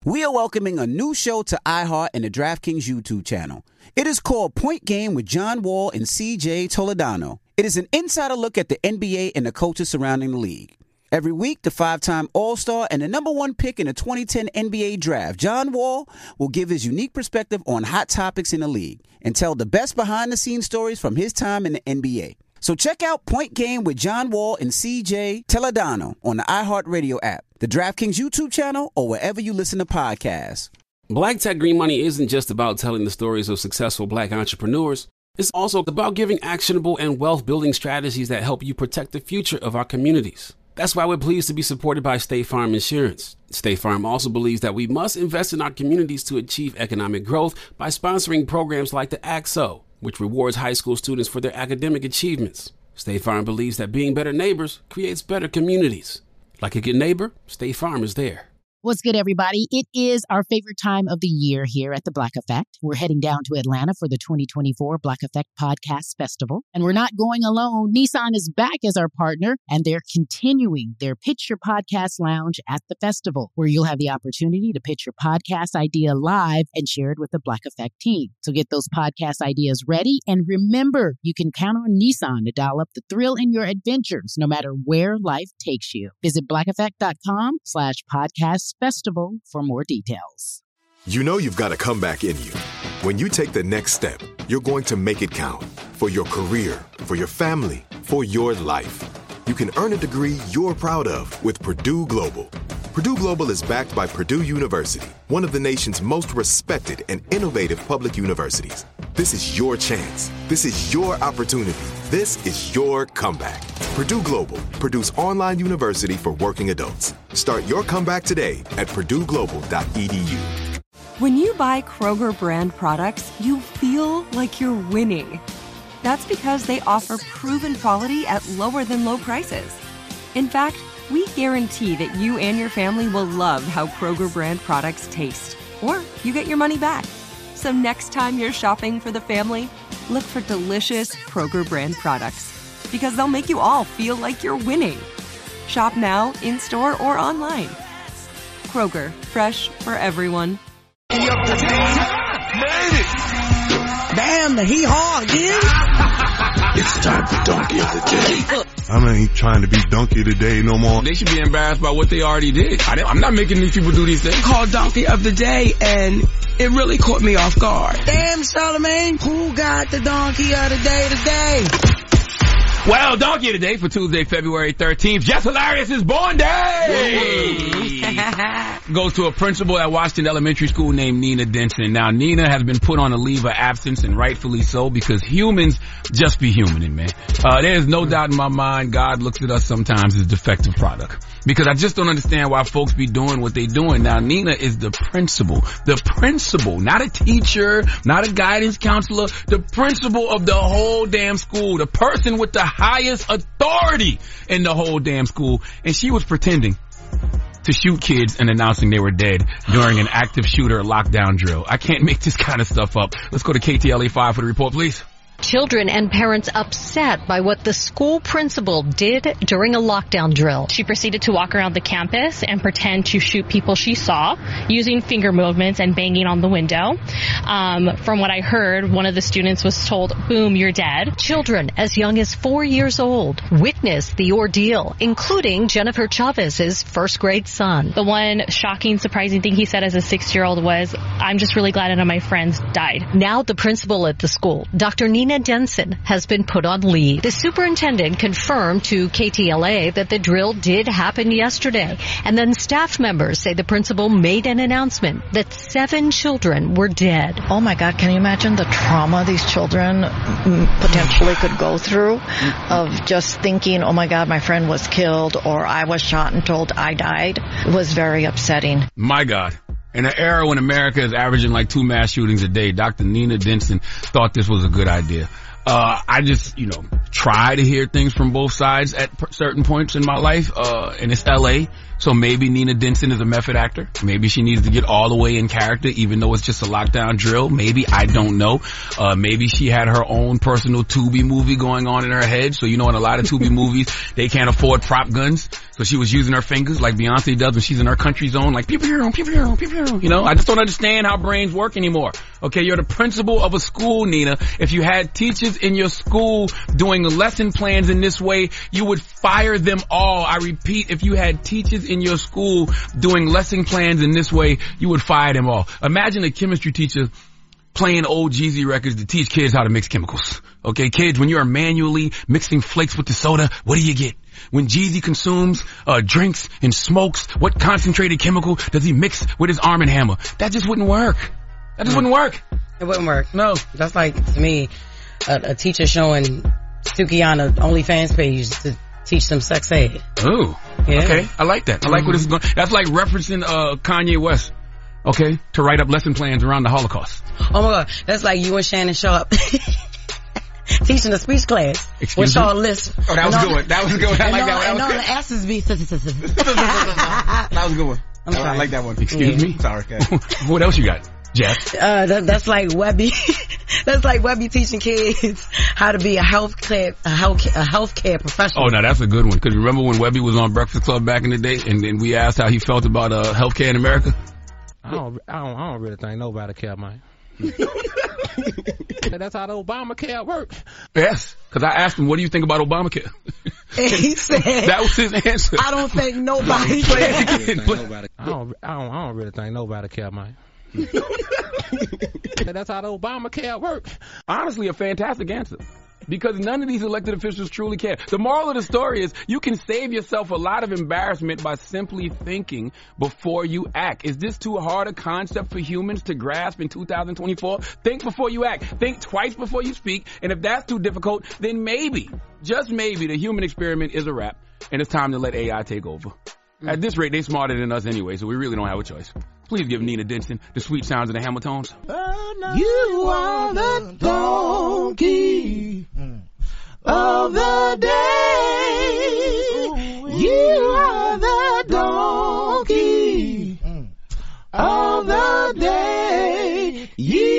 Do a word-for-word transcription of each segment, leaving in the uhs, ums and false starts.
We are welcoming a new show to iHeart and the DraftKings YouTube channel. It is called Point Game with John Wall and C J Toledano. It is an insider look at the N B A and the coaches surrounding the league. Every week, the five-time All-Star and the number one pick in the twenty ten N B A Draft, John Wall, will give his unique perspective on hot topics in the league and tell the best behind-the-scenes stories from his time in the N B A. So check out Point Game with John Wall and C J Toledano on the iHeartRadio app, the DraftKings YouTube channel, or wherever you listen to podcasts. Black Tech Green Money isn't just about telling the stories of successful black entrepreneurs. It's also about giving actionable and wealth-building strategies that help you protect the future of our communities. That's why we're pleased to be supported by State Farm Insurance. State Farm also believes that we must invest in our communities to achieve economic growth by sponsoring programs like the A C S O, which rewards high school students for their academic achievements. State Farm believes that being better neighbors creates better communities. Like a good neighbor, State Farm is there. What's good, everybody? It is our favorite time of the year here at the Black Effect. We're heading down to Atlanta for the twenty twenty-four Black Effect Podcast Festival. And we're not going alone. Nissan is back as our partner, and they're continuing their Pitch Your Podcast Lounge at the festival, where you'll have the opportunity to pitch your podcast idea live and share it with the Black Effect team. So get those podcast ideas ready. And remember, you can count on Nissan to dial up the thrill in your adventures, no matter where life takes you. Visit blackeffect.com slash podcast festival for more details. You know you've got a comeback in you. When you take the next step, you're going to make it count for your career, for your family, for your life. You can earn a degree you're proud of with Purdue Global. Purdue Global is backed by Purdue University, one of the nation's most respected and innovative public universities. This is your chance. This is your opportunity. This is your comeback. Purdue Global, Purdue's online university for working adults. Start your comeback today at purdue global dot e d u. When you buy Kroger brand products, you feel like you're winning. That's because they offer proven quality at lower than low prices. In fact, we guarantee that you and your family will love how Kroger brand products taste, or you get your money back. So next time you're shopping for the family, look for delicious Kroger brand products, because they'll make you all feel like you're winning. Shop now, in-store, or online. Kroger, fresh for everyone. Made it! Damn, the hee-haw again! It's time for Donkey of the Day. I ain't trying to be Donkey of the Day no more. They should be embarrassed by what they already did. I I'm not making these people do these things. Called Donkey of the Day, and it really caught me off guard. Damn, Charlamagne, who got the Donkey of the Day today? Well, Donkey of the Day for Tuesday, February thirteenth. Jess Hilarious' born day! Goes to a principal at Washington Elementary School named Nina Denson. Now, Nina has been put on a leave of absence, and rightfully so, because humans just be humaning, man. Uh, there's no doubt in my mind God looks at us sometimes as defective product. Because I just don't understand why folks be doing what they doing. Now, Nina is the principal. The principal, not a teacher, not a guidance counselor, the principal of the whole damn school, the person with the highest authority in the whole damn school. And she was pretending to shoot kids and announcing they were dead during an active shooter lockdown drill. I can't make this kind of stuff up. Let's go to K T L A five for the report, please. Children and parents upset by what the school principal did during a lockdown drill. She proceeded to walk around the campus and pretend to shoot people she saw using finger movements and banging on the window. Um, from what I heard, one of the students was told, "Boom, you're dead." Children as young as four years old witnessed the ordeal, including Jennifer Chavez's first grade son. The one shocking, surprising thing he said as a six-year-old was, "I'm just really glad none of my friends died." Now the principal at the school, Doctor Nina Denson, has been put on leave. The superintendent confirmed to K T L A that the drill did happen yesterday. And then staff members say the principal made an announcement that seven children were dead. Oh my God, can you imagine the trauma these children potentially could go through of just thinking, oh my God, my friend was killed, or I was shot and told I died? It was very upsetting. My God. In an era when America is averaging like two mass shootings a day, Doctor Nina Denson thought this was a good idea. Uh, I just, you know, try to hear things from both sides at p- certain points in my life. Uh, and it's L A. So maybe Nina Denson is a method actor. Maybe she needs to get all the way in character, even though it's just a lockdown drill. Maybe, I don't know. Uh, maybe she had her own personal Tubi movie going on in her head. So, you know, in a lot of Tubi movies, they can't afford prop guns. So she was using her fingers like Beyonce does when she's in her country zone, like pew pew pew pew pew pew. You know, I just don't understand how brains work anymore. Okay, you're the principal of a school, Nina. If you had teachers in your school doing lesson plans in this way, you would fire them all. I repeat, if you had teachers in your school doing lesson plans in this way, you would fire them all. Imagine a chemistry teacher playing old Jeezy records to teach kids how to mix chemicals. Okay, kids, when you are manually mixing flakes with the soda, what do you get? When Jeezy consumes uh drinks and smokes, what concentrated chemical does he mix with his Arm and Hammer? That just wouldn't work. That just wouldn't work. It wouldn't work. No. That's like, to me, a, a teacher showing Sukiana OnlyFans page to teach them sex ed. Oh, yeah. Okay. I like that. I like mm-hmm. where this is going. That's like referencing uh Kanye West. Okay, to write up lesson plans around the Holocaust. Oh my God, that's like you and Shannon Sharp teaching a speech class. Excuse with me? Sean Lisp. Oh, that was good one. That was good one. I like all, that one. And That all was the good. S's be. That was a good one. I'm I, I like that one. Excuse me. Sorry. Okay. What else you got, Jeff? Uh, that, that's like Webby. That's like Webby teaching kids how to be a healthcare, a health, a healthcare professional. Oh, no, that's a good one. Cause remember when Webby was on Breakfast Club back in the day, and then we asked how he felt about uh healthcare in America. I don't, I don't, I don't really think nobody care, man. That's how the Obamacare works. Yes, because I asked him, what do you think about Obamacare? And he said, that was his answer. I don't think nobody cares. I don't, I don't, I don't really think nobody care, man. That's how the Obamacare works. Honestly, a fantastic answer. Because none of these elected officials truly care. The moral of the story is you can save yourself a lot of embarrassment by simply thinking before you act. Is this too hard a concept for humans to grasp in two thousand twenty-four? Think before you act. Think twice before you speak. And if that's too difficult, then maybe, just maybe, the human experiment is a wrap. And it's time to let A I take over. Mm. At this rate, they're smarter than us anyway, so we really don't have a choice. Please give Nina Denson the sweet sounds of the Hamiltones. You are the donkey of the day. You are the donkey of the day.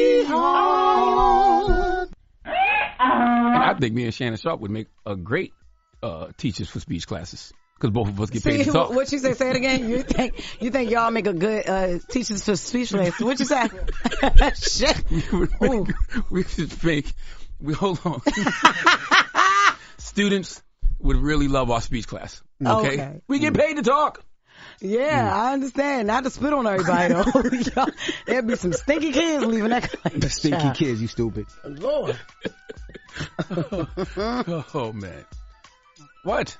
Yeehaw. And I think me and Shannon Sharp would make a great uh, teachers for speech classes. Because both of us get paid See, to talk. What you say? Say it again. You think you think y'all make a good uh, teachers for speech class? What you say? Shit. We, would make, we should make. We hold on. Students would really love our speech class. Okay. Okay. We get paid to talk. Yeah, mm. I understand. Not to spit on everybody though. There'd be some stinky kids leaving that class. Stinky child. Kids, you stupid. Lord. oh, oh man. What?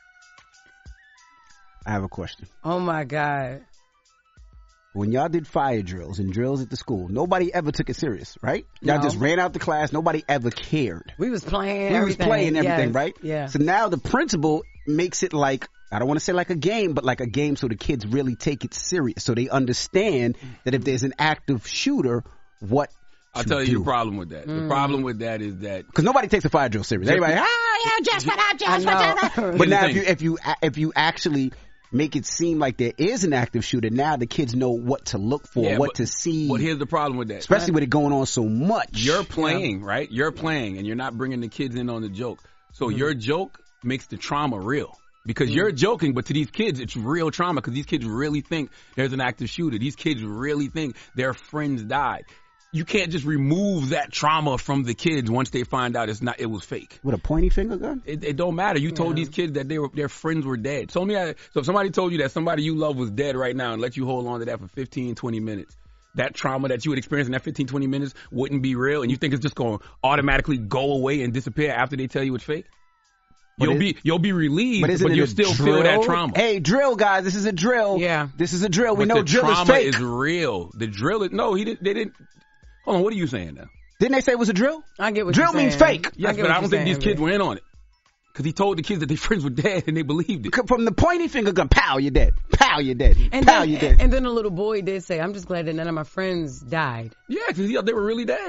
I have a question. Oh my God. When y'all did fire drills and drills at the school, nobody ever took it serious, right? Y'all No. just ran out the class. Nobody ever cared. We was playing We everything. was playing everything, yes. right? Yeah. So now the principal makes it like, I don't want to say like a game, but like a game so the kids really take it serious. So they understand that if there's an active shooter, what I'll to tell you do. the problem with that. Mm. The problem with that is that Because nobody takes a fire drill serious. Everybody, ah, yeah, just what I just what I But now if you, if you, if you actually make it seem like there is an active shooter, now the kids know what to look for, Yeah, what but- to see. But here's the problem with that. Especially with it going on so much. You're playing, right? You're playing, and you're not bringing the kids in on the joke. So Mm-hmm. your joke makes the trauma real. Because you're joking, but to these kids, it's real trauma. Because these kids really think there's an active shooter. These kids really think their friends died. You can't just remove that trauma from the kids once they find out it's not, it was fake. With a pointy finger gun? It, it don't matter. You told Yeah. these kids that they were, their friends were dead. So, me, so if somebody told you that somebody you love was dead right now and let you hold on to that for fifteen, twenty minutes, that trauma that you would experience in that fifteen, twenty minutes wouldn't be real, and you think it's just going to automatically go away and disappear after they tell you it's fake? But You'll it- be you'll be relieved, But but, isn't it you'll a still drill? feel that trauma. Hey, drill guys, this is a drill. Yeah. This is a drill. We But know the drill is trauma fake. is real. The drill is no. He didn't. They didn't. Hold on. What are you saying now? Didn't they say it was a drill? I get what Drill you're means saying. fake. Yes, get but what I don't you're think these saying, kids but- were in on it because he told the kids that their friends were dead and they believed it. From the pointy finger gun, pow, you're dead. Pow, you're dead. And pow, then, you're dead. and then the little boy did say, "I'm just glad that none of my friends died." Yeah, because they were really dead.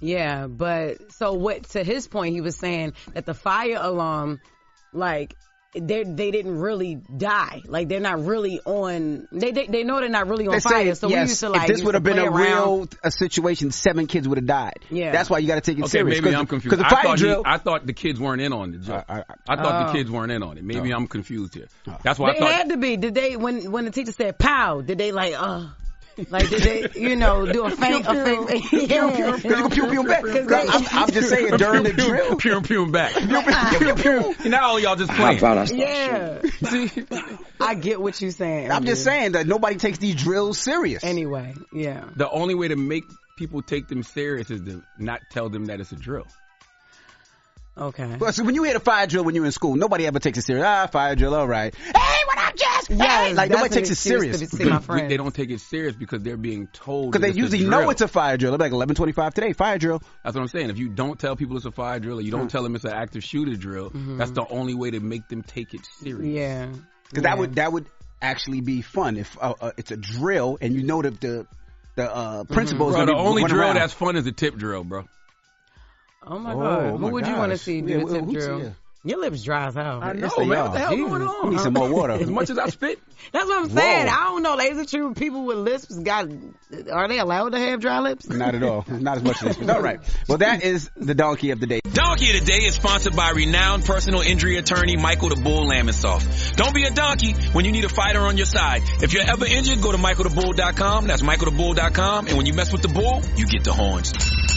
Yeah, but so what? To his point, he was saying that the fire alarm, like, they they didn't really die. Like, they're not really on. They they, they know they're not really on They're fire. saying, So yes, we used to like. if this used would to have been play a around. real a situation, seven kids would have died. Yeah, that's why you got to take it Okay, serious. maybe I'm confused. Because the I fire thought, he, drill. I thought the kids weren't in on the joke. I, I, I thought Oh. the kids weren't in on it. Maybe Oh. I'm confused here. That's why They I thought. had to be. Did they when when the teacher said "pow"? Did they like uh? Like did they, you know, do a faint, a faint, Pew, pew, pew, pew, pew, back. I'm, I'm just saying during the drill. Pew, pew, back. Pew, pew, pew. Now all y'all just playing. Yeah. I get what you're saying. I'm just saying that nobody takes these drills serious. Anyway, yeah. The only way to make people take them serious is to not tell them that it's a drill. Okay. Well, so when you hear a fire drill when you're in school, nobody ever takes it serious. Ah, fire drill, all right. Hey, what up, Jess? Yes, like nobody that's takes an it serious. excuse to see my We- friend. They don't take it serious because they're being told. Because that they it's a usually drill. know it's a fire drill. They're like eleven twenty-five today, fire drill. That's what I'm saying. If you don't tell people it's a fire drill, or you don't Mm. tell them it's an active shooter drill, Mhm. that's the only way to make them take it serious. Yeah. Because that would that would actually be fun if uh, uh, it's a drill and you know that the the uh, principal's Bro, gonna the be only running drill around. that's fun is a tip drill, bro. Oh my Oh, God. my What would you want to gosh. see do Yeah, the well, tip who's- drill? yeah. Your lips dries out. I know, Yes, they man. are. What the hell Jesus. going on? You need some more water. As much as I spit. That's what I'm saying. Whoa. I don't know. Is it true people with lisps got, are they allowed to have dry lips? Not at all. Not as much as this. All right. Well, that is the donkey of the day. Donkey of the Day is sponsored by renowned personal injury attorney Michael the Bull Lamonsoff. Don't be a donkey when you need a fighter on your side. If you're ever injured, go to michael the bull dot com. That's michael the bull dot com. And when you mess with the bull, you get the horns.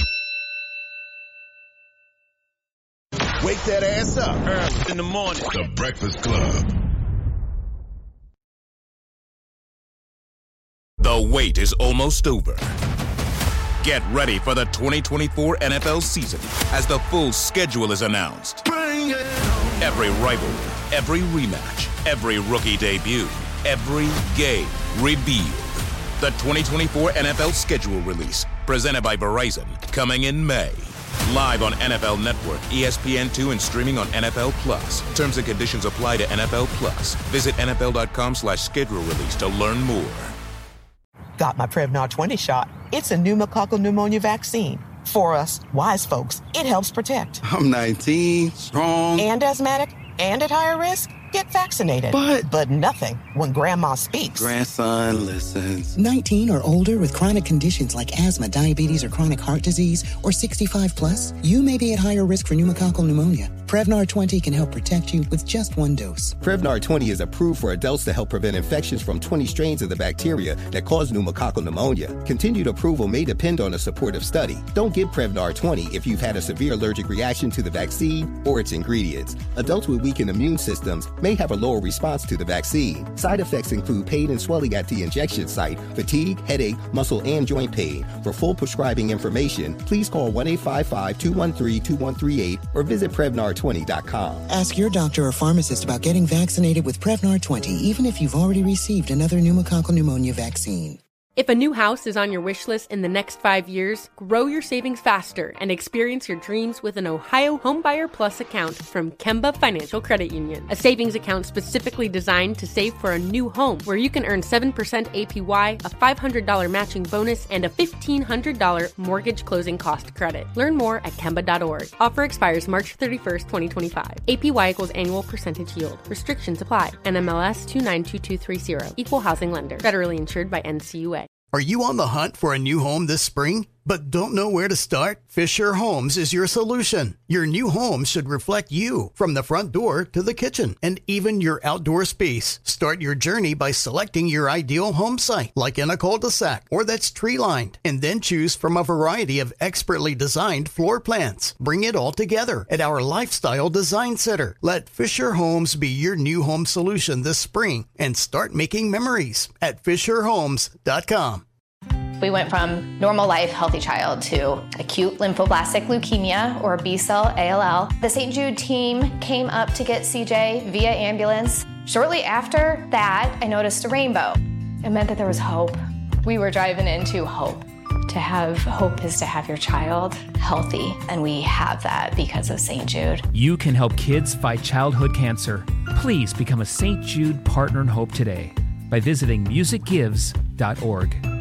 Wake that ass up early in the morning. The Breakfast Club. The wait is almost over. Get ready for the twenty twenty-four N F L season as the full schedule is announced. Every rivalry, every rematch, every rookie debut, every game revealed. The twenty twenty-four N F L schedule release, presented by Verizon, coming in May. Live on N F L Network, E S P N two, and streaming on N F L Plus. Terms and conditions apply to N F L Plus. Visit N F L dot com slash schedule release to learn more. Got my Prevnar twenty shot. It's a pneumococcal pneumonia vaccine. For us, wise folks, it helps protect. I'm nineteen, strong. And asthmatic, and at higher risk, get vaccinated. But- But nothing when grandma speaks. Grandson listens. nineteen or older with chronic conditions like asthma, diabetes, or chronic heart disease, or sixty-five plus, you may be at higher risk for pneumococcal pneumonia. Prevnar twenty can help protect you with just one dose. Prevnar twenty is approved for adults to help prevent infections from twenty strains of the bacteria that cause pneumococcal pneumonia. Continued approval may depend on a supportive study. Don't give Prevnar twenty if you've had a severe allergic reaction to the vaccine or its ingredients. Adults with weakened immune systems may have a lower response to the vaccine. Side effects include pain and swelling at the injection site, fatigue, headache, muscle, and joint pain. For full prescribing information, please call one eight five five, two one three, two one three eight or visit Prevnar twenty dot com. Ask your doctor or pharmacist about getting vaccinated with Prevnar twenty, even if you've already received another pneumococcal pneumonia vaccine. If a new house is on your wish list in the next five years, grow your savings faster and experience your dreams with an Ohio Homebuyer Plus account from Kemba Financial Credit Union. A savings account specifically designed to save for a new home where you can earn seven percent A P Y, a five hundred dollars matching bonus, and a fifteen hundred dollars mortgage closing cost credit. Learn more at kemba dot org. Offer expires March thirty-first, twenty twenty-five. A P Y equals annual percentage yield. Restrictions apply. N M L S two nine two two three zero. Equal housing lender. Federally insured by N C U A. Are you on the hunt for a new home this spring, but don't know where to start? Fisher Homes is your solution. Your new home should reflect you, from the front door to the kitchen, and even your outdoor space. Start your journey by selecting your ideal home site, like in a cul-de-sac or that's tree-lined, and then choose from a variety of expertly designed floor plans. Bring it all together at our Lifestyle Design Center. Let Fisher Homes be your new home solution this spring, and start making memories at fisher homes dot com. We went from normal life, healthy child to acute lymphoblastic leukemia, or B-cell A L L. The Saint Jude team came up to get C J via ambulance. Shortly after that, I noticed a rainbow. It meant that there was hope. We were driving into hope. To have hope is to have your child healthy, and we have that because of Saint Jude. You can help kids fight childhood cancer. Please become a Saint Jude Partner in Hope today by visiting music gives dot org.